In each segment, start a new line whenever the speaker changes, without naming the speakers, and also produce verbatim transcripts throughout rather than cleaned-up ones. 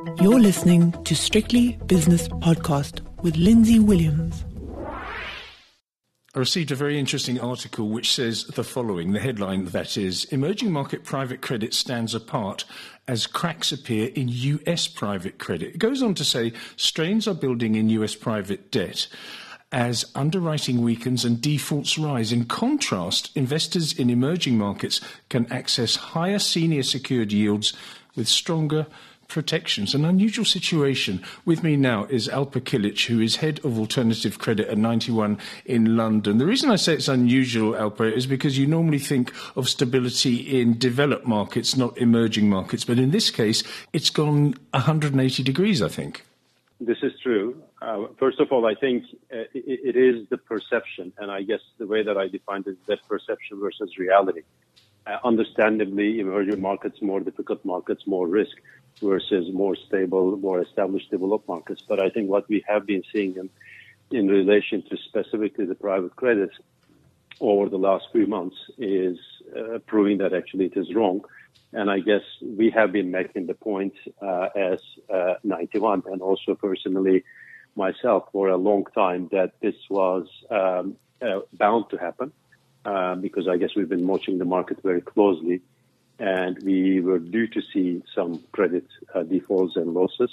You're listening to Strictly Business Podcast with Lindsay Williams.
I received a very interesting article which says the following, the headline that is, emerging market private credit stands apart as cracks appear in U S private credit. It goes on to say strains are building in U S private debt as underwriting weakens and defaults rise. In contrast, investors in emerging markets can access higher senior secured yields with stronger protections. An unusual situation. With me now is Alper Kilic, who is head of alternative credit at ninety one in London. The reason I say it's unusual, Alper, is because you normally think of stability in developed markets, not emerging markets. But in this case, it's gone one hundred eighty degrees, I think.
This is true. Uh, first of all, I think uh, it, it is the perception. And I guess the way that I defined it is that perception versus reality. Uh, understandably, emerging markets, more difficult markets, more risk versus more stable, more established developed markets. But I think what we have been seeing in, in relation to specifically the private credit over the last few months is uh, proving that actually it is wrong. And I guess we have been making the point uh, as uh, ninety one and also personally myself for a long time that this was um, uh, bound to happen uh, because I guess we've been watching the market very closely. And we were due to see some credit uh, defaults and losses,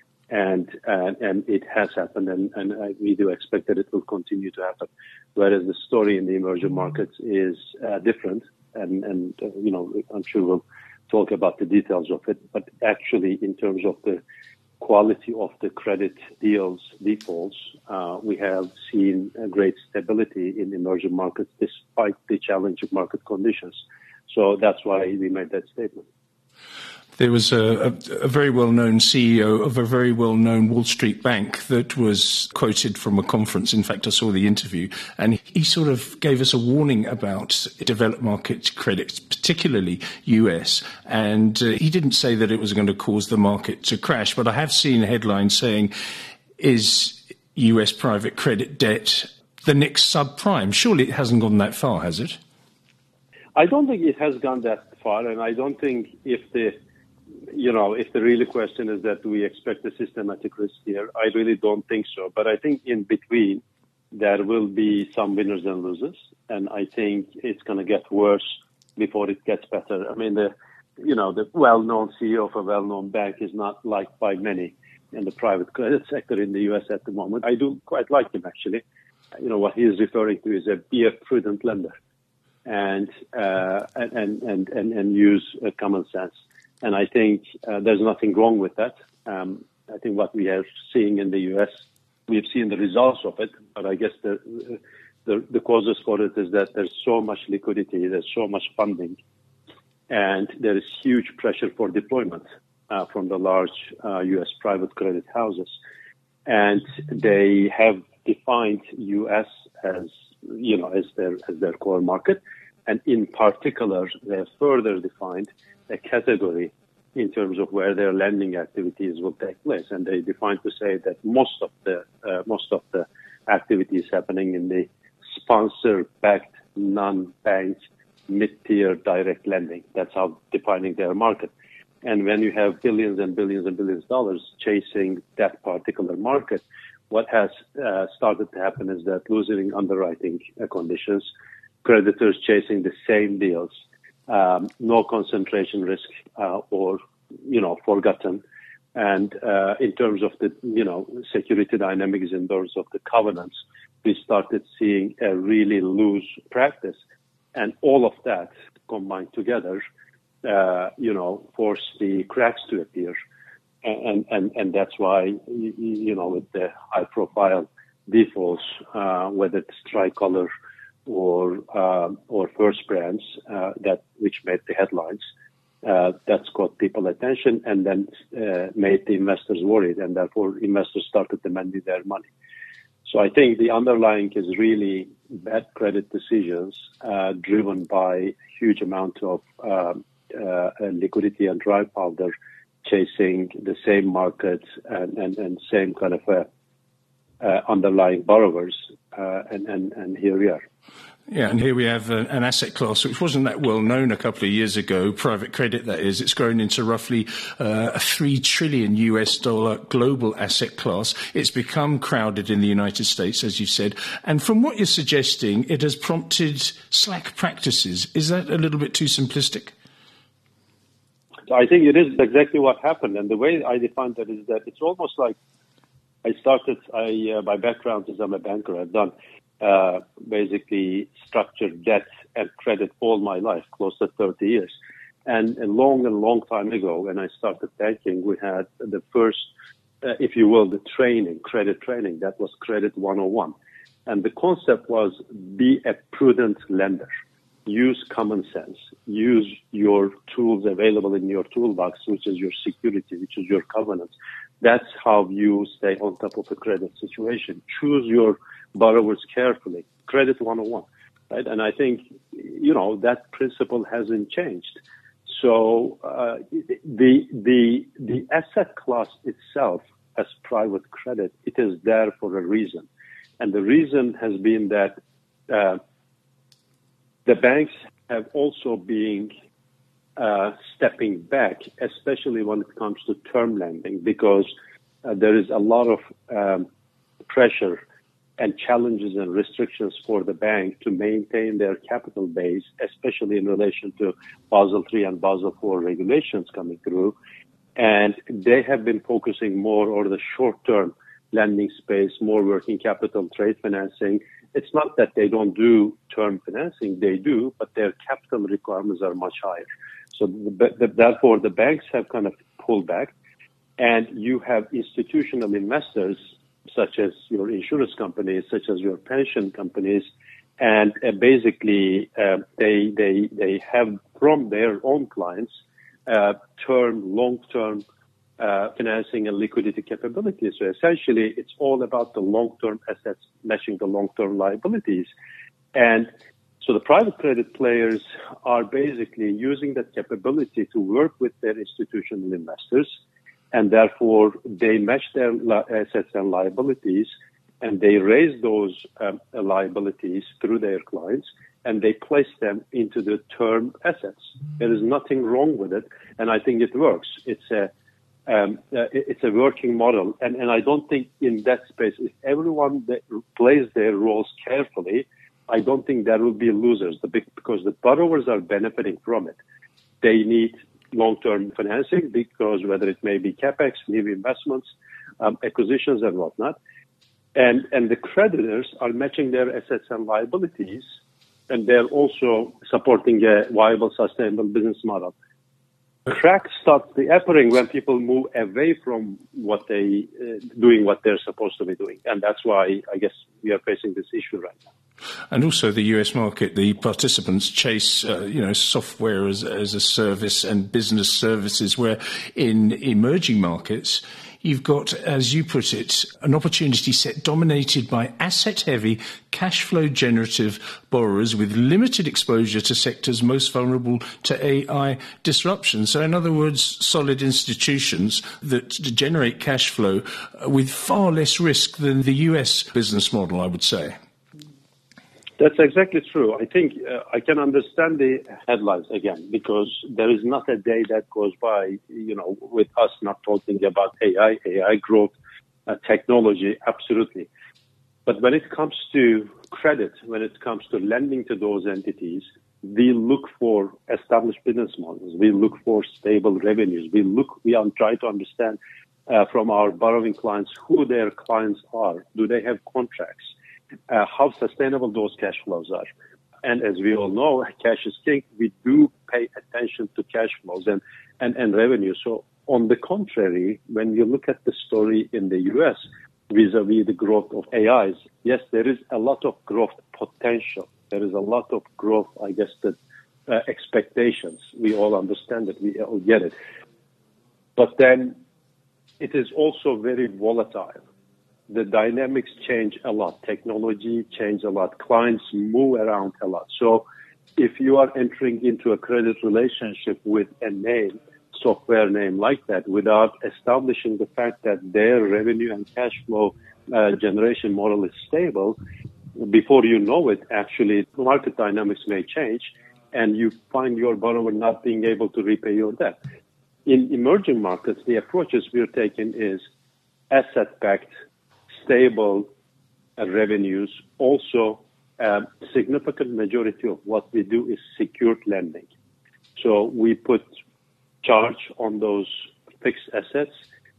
and and, and it has happened, and, and uh, we do expect that it will continue to happen. Whereas the story in the emerging markets is uh, different, and and uh, you know I'm sure we'll talk about the details of it. But actually, in terms of the quality of the credit deals defaults, uh, we have seen a great stability in emerging markets despite the challenging market conditions. So that's why we made that statement.
There was a, a, a very well-known C E O of a very well-known Wall Street bank that was quoted from a conference. In fact, I saw the interview, and he sort of gave us a warning about developed market credit, particularly U S. And uh, he didn't say that it was going to cause the market to crash, but I have seen headlines saying, is U S private credit debt the next subprime? Surely it hasn't gone that far, has it?
I don't think it has gone that far, and I don't think if the, you know, if the real question is that do we expect a systematic risk here, I really don't think so. But I think in between there will be some winners and losers, and I think it's going to get worse before it gets better. I mean, the, you know, the well-known C E O of a well-known bank is not liked by many in the private credit sector in the U S at the moment. I do quite like him, actually. You know, what he is referring to is a be a prudent lender. And, uh, and, and, and, and use uh, common sense. And I think uh, there's nothing wrong with that. Um, I think what we are seeing in the U S, we've seen the results of it, but I guess the, the, the causes for it is that there's so much liquidity, there's so much funding, and there is huge pressure for deployment uh, from the large uh, U S private credit houses. And they have defined U S as you know, as their as their core market. And in particular, they have further defined a category in terms of where their lending activities will take place. And they defined to say that most of the uh, most of the activities happening in the sponsor-backed, non-bank, mid-tier direct lending. That's how defining their market. And when you have billions and billions and billions of dollars chasing that particular market, what has uh, started to happen is that loosening underwriting uh, conditions, creditors chasing the same deals, um, no concentration risk uh, or, you know, forgotten. And uh, in terms of the, you know, security dynamics in terms of the covenants, we started seeing a really loose practice. And all of that combined together, uh, you know, forced the cracks to appear. And, and, and that's why, you know, with the high profile defaults, uh, whether it's Tricolor or, uh, or First Brands, uh, that, which made the headlines, uh, that's caught people attention and then, uh, made the investors worried, and therefore investors started demanding their money. So I think the underlying is really bad credit decisions, uh, driven by a huge amount of, um, uh, liquidity and dry powder chasing the same market and, and, and same kind of uh, uh, underlying borrowers, uh, and, and, and here we are.
Yeah, and here we have a, an asset class which wasn't that well known a couple of years ago, private credit that is. It's grown into roughly uh, a three trillion U S dollar global asset class. It's become crowded in the United States, as you said. And from what you're suggesting, it has prompted slack practices. Is that a little bit too simplistic?
I think it is exactly what happened. And the way I define that is that it's almost like I started, I, uh, my background is I'm a banker. I've done Uh, basically structured debt and credit all my life, close to thirty years. And a long and long time ago, when I started banking, we had the first, uh, if you will, the training, credit training. That was Credit one oh one. And the concept was be a prudent lender. Use common sense. Use your tools available in your toolbox, which is your security, which is your covenants. That's how you stay on top of a credit situation. Choose your borrowers carefully. Credit one oh one, right? And I think, you know, that principle hasn't changed. So uh, the the the asset class itself, as private credit, it is there for a reason, and the reason has been that uh, the banks have also been uh, stepping back, especially when it comes to term lending, because uh, there is a lot of um, pressure and challenges and restrictions for the bank to maintain their capital base, especially in relation to Basel three and Basel four regulations coming through. And they have been focusing more on the short-term lending space, more working capital, trade financing. It's not that they don't do term financing, they do, but their capital requirements are much higher. So the, the, therefore, the banks have kind of pulled back, and you have institutional investors such as your insurance companies, such as your pension companies, and uh, basically uh, they they they have from their own clients uh, term, long-term uh, financing and liquidity capabilities. So essentially, it's all about the long-term assets matching the long-term liabilities, and so the private credit players are basically using that capability to work with their institutional investors. And therefore, they match their assets and liabilities, and they raise those um, liabilities through their clients, and they place them into the term assets. There is nothing wrong with it, and I think it works. It's a um, uh, it's a working model, and, and I don't think in that space, if everyone that plays their roles carefully, I don't think there will be losers, because the borrowers are benefiting from it. They need long-term financing, because whether it may be capex, new investments, um, acquisitions, and whatnot, and and the creditors are matching their assets and liabilities, and they're also supporting a viable, sustainable business model. Cracks start the appearing when people move away from what they uh, doing what they're supposed to be doing, and that's why I guess we are facing this issue right now.
And also the U S market, the participants chase, uh, you know, software as, as a service and business services, where in emerging markets, you've got, as you put it, an opportunity set dominated by asset-heavy, cash flow generative borrowers with limited exposure to sectors most vulnerable to A I disruption. So in other words, solid institutions that generate cash flow with far less risk than the U S business model, I would say.
That's exactly true. I think uh, I can understand the headlines again, because there is not a day that goes by, you know, with us not talking about A I, A I growth, uh, technology, absolutely. But when it comes to credit, when it comes to lending to those entities, we look for established business models. We look for stable revenues. We look, we are trying to understand uh, from our borrowing clients who their clients are. Do they have contracts? Uh, how sustainable those cash flows are. And as we all know, cash is king. We do pay attention to cash flows and, and, and revenue. So on the contrary, when you look at the story in the U S vis-a-vis the growth of A Is, yes, there is a lot of growth potential. There is a lot of growth, I guess, that uh, expectations. We all understand it. We all get it. But then it is also very volatile. The dynamics change a lot. Technology changes a lot. Clients move around a lot. So if you are entering into a credit relationship with a name, software name like that, without establishing the fact that their revenue and cash flow uh, generation model is stable, before you know it, actually, market dynamics may change and you find your borrower not being able to repay your debt. In emerging markets, the approaches we're taking is asset-backed, stable uh, revenues. Also, a significant majority of what we do is secured lending. So we put charge on those fixed assets.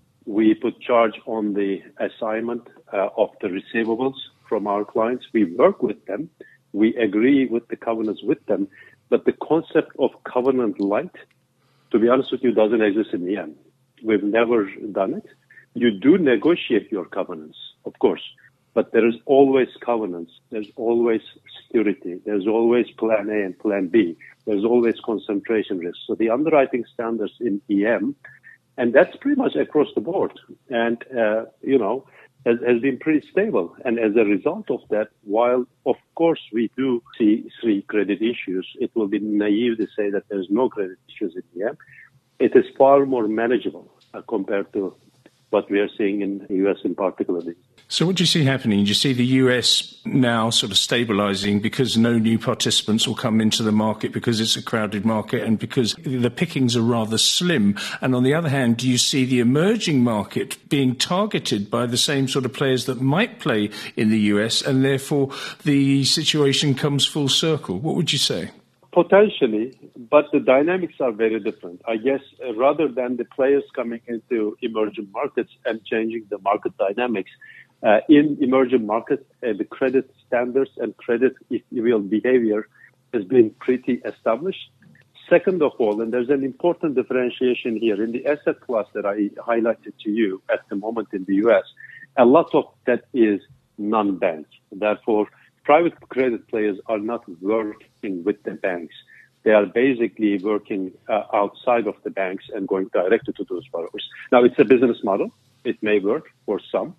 We put charge on the assignment uh, of the receivables from our clients. We work with them. We agree with the covenants with them. But the concept of covenant light, to be honest with you, doesn't exist in the end. We've never done it. You do negotiate your covenants, of course, but there is always covenants. There's always security. There's always plan A and plan B. There's always concentration risk. So the underwriting standards in E M, and that's pretty much across the board, and, uh, you know, has, has been pretty stable. And as a result of that, while, of course, we do see three credit issues, it will be naive to say that there's no credit issues in E M. It is far more manageable uh, compared to what we are seeing in the U S in particular.
So what do you see happening? Do you see the U S now sort of stabilising because no new participants will come into the market because it's a crowded market and because the pickings are rather slim? And on the other hand, do you see the emerging market being targeted by the same sort of players that might play in the U S, and therefore the situation comes full circle? What would you say?
Potentially, but the dynamics are very different. I guess uh, rather than the players coming into emerging markets and changing the market dynamics, uh, in emerging markets, uh, the credit standards and credit, if you will, behavior has been pretty established. Second of all, and there's an important differentiation here, in the asset class that I highlighted to you at the moment in the U S, a lot of that is non-bank. Therefore, private credit players are not working with the banks. They are basically working uh, outside of the banks and going directly to those borrowers. Now, it's a business model. It may work for some.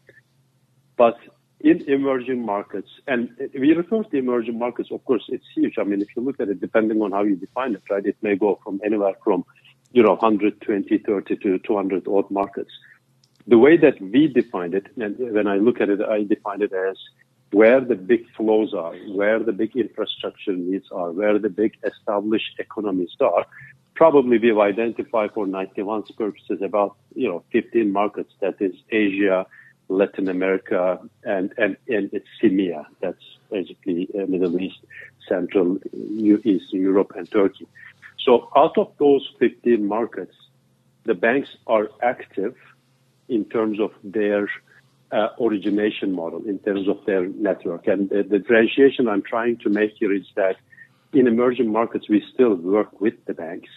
But in emerging markets, and we refer to emerging markets, of course, it's huge. I mean, if you look at it, depending on how you define it, right, it may go from anywhere from, you know, one hundred twenty, thirty to two hundred odd markets. The way that we define it, and when I look at it, I define it as where the big flows are, where the big infrastructure needs are, where the big established economies are. Probably we've identified for ninety-one's purposes about, you know, fifteen markets. That is Asia, Latin America, and, and, and it's C I M E A. That's basically uh, Middle East, Central, Eastern Europe, and Turkey. So out of those fifteen markets, the banks are active in terms of their Uh, origination model, in terms of their network. And the, the differentiation I'm trying to make here is that in emerging markets, we still work with the banks.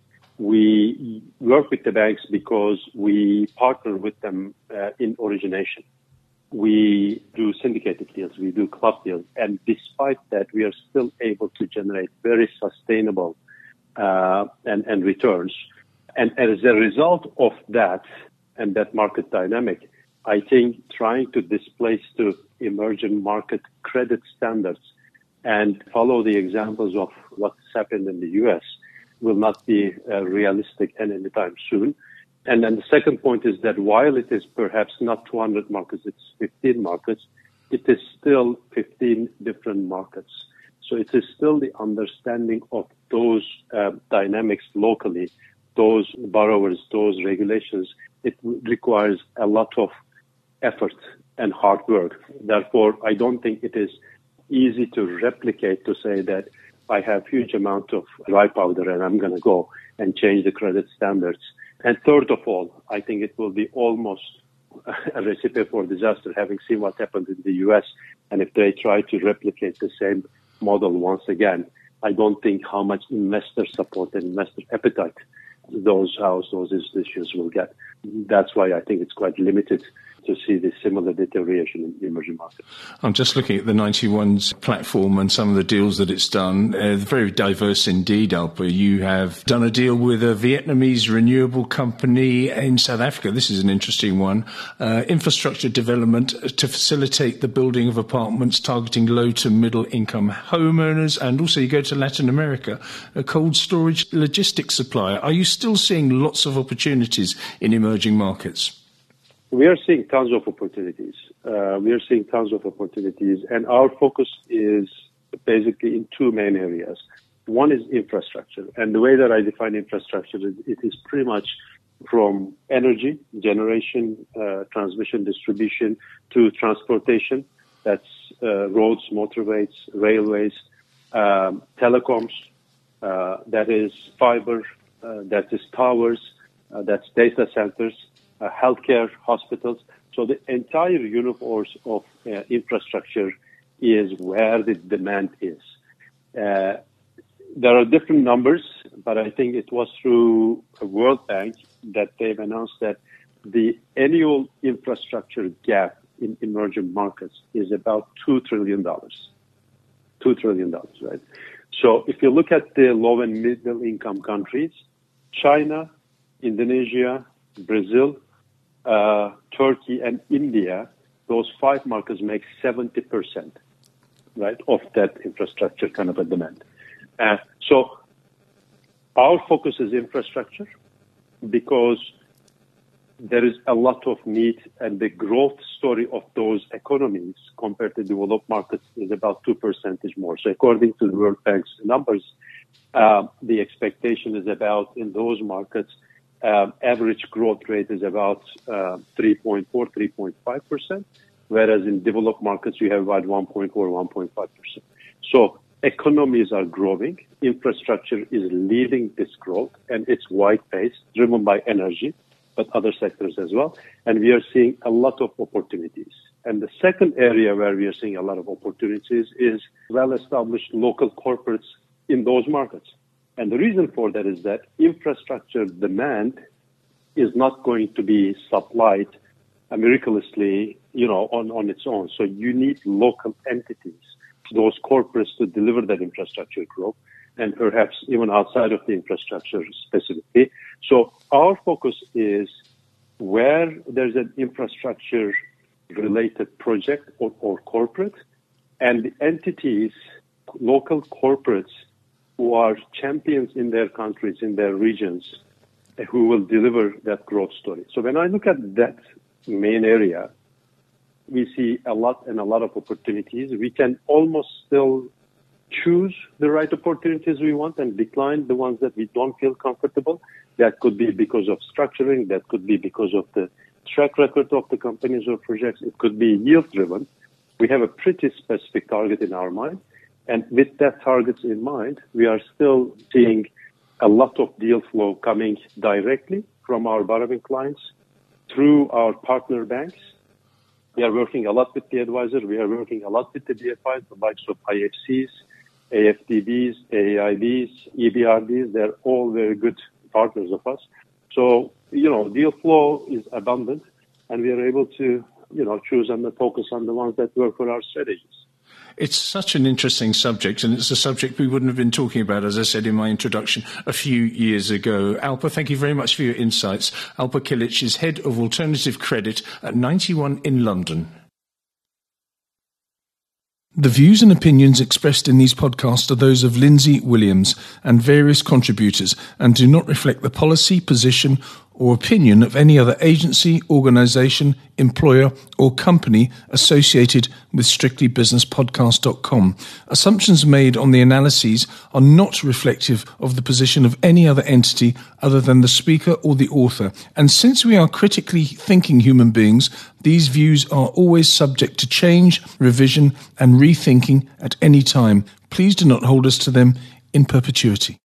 We work with the banks because we partner with them uh, in origination. We do syndicated deals, we do club deals, and despite that, we are still able to generate very sustainable uh, and, and returns. And as a result of that and that market dynamic, I think trying to displace to emerging market credit standards and follow the examples of what's happened in the U S will not be uh, realistic anytime soon. And then the second point is that while it is perhaps not two hundred markets, it's fifteen markets, it is still fifteen different markets. So it is still the understanding of those uh, dynamics locally, those borrowers, those regulations. It requires a lot of effort and hard work. Therefore, I don't think it is easy to replicate to say that I have huge amount of dry powder and I'm going to go and change the credit standards. And third of all, I think it will be almost a recipe for disaster, having seen what happened in the U S. And if they try to replicate the same model once again, I don't think how much investor support and investor appetite those house, those institutions will get. That's why I think it's quite limited to see this similar deterioration in the emerging markets.
I'm just looking at the ninety-one's platform and some of the deals that it's done. Uh, very diverse indeed, Alper. You have done a deal with a Vietnamese renewable company in South Africa. This is an interesting one. Uh, infrastructure development to facilitate the building of apartments targeting low to middle income homeowners. And also you go to Latin America, a cold storage logistics supplier. Are you still seeing lots of opportunities in emerging markets?
we are seeing tons of opportunities. Uh, we are seeing tons of opportunities, and our focus is basically in two main areas. One is infrastructure, and the way that I define infrastructure is it is pretty much from energy generation, uh, transmission, distribution to transportation. That's uh, roads, motorways, railways, um, telecoms. Uh, that is fiber. Uh, that is towers. Uh, that's data centers, uh, healthcare, hospitals. So the entire universe of uh, infrastructure is where the demand is. Uh, there are different numbers, but I think it was through a World Bank that they've announced that the annual infrastructure gap in emerging markets is about two trillion dollars. two trillion dollars, right? So if you look at the low and middle income countries, China, Indonesia, Brazil, uh, Turkey, and India, those five markets make seventy percent, right, of that infrastructure kind of a demand. Uh, so our focus is infrastructure because there is a lot of need, and the growth story of those economies compared to developed markets is about two percentage more. So according to the World Bank's numbers, uh, the expectation is about in those markets, uh, average growth rate is about uh, three point four, three point five percent, whereas in developed markets you have about one point four, one point five percent. So economies are growing, infrastructure is leading this growth, and it's wide-based, driven by energy, but other sectors as well. And we are seeing a lot of opportunities. And the second area where we are seeing a lot of opportunities is well-established local corporates in those markets. And the reason for that is that infrastructure demand is not going to be supplied miraculously, you know, on, on its own. So you need local entities, those corporates, to deliver that infrastructure growth, and perhaps even outside of the infrastructure specifically. So our focus is where there's an infrastructure-related project or, or corporate, and the entities, local corporates who are champions in their countries, in their regions, who will deliver that growth story. So when I look at that main area, we see a lot and a lot of opportunities. We can almost still choose the right opportunities we want and decline the ones that we don't feel comfortable. That could be because of structuring. That could be because of the track record of the companies or projects. It could be yield driven. We have a pretty specific target in our mind. And with that targets in mind, we are still seeing a lot of deal flow coming directly from our borrowing clients through our partner banks. We are working a lot with the advisor. We are working a lot with the D F Is, the likes of I F Cs, A F D Bs, A I Bs, E B R Ds. They're all very good partners of us. So, you know, deal flow is abundant, and we are able to, you know, choose and focus on the ones that work for our strategies.
It's such an interesting subject, and it's a subject we wouldn't have been talking about, as I said in my introduction, a few years ago. Alper, thank you very much for your insights. Alper Kilic is Head of Alternative Credit at Ninety One in London. The views and opinions expressed in these podcasts are those of Lindsay Williams and various contributors and do not reflect the policy, position or opinion of any other agency, organisation, employer or company associated with strictly business podcast dot com. Assumptions made on the analyses are not reflective of the position of any other entity other than the speaker or the author. And since we are critically thinking human beings, these views are always subject to change, revision and rethinking at any time. Please do not hold us to them in perpetuity.